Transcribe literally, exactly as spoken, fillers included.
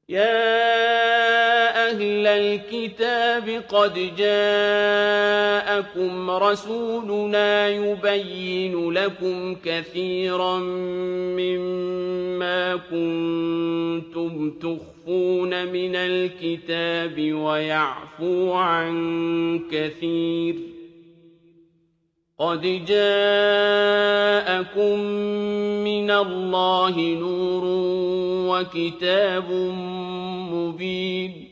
يَا أَهْلَ الْكِتَابِ قَدْ جَاءَكُمْ رَسُولُنَا يُبَيِّنُ لَكُمْ كَثِيرًا مِّمَّا كُنتُمْ تُخْفُونَ مِنَ الْكِتَابِ وَيَعْفُو عَن كَثِيرٍ ۚ قَدْ جَاءَكُم مِّنَ اللَّهِ نُورٌ وَكِتَابٌ مُّبِينٌ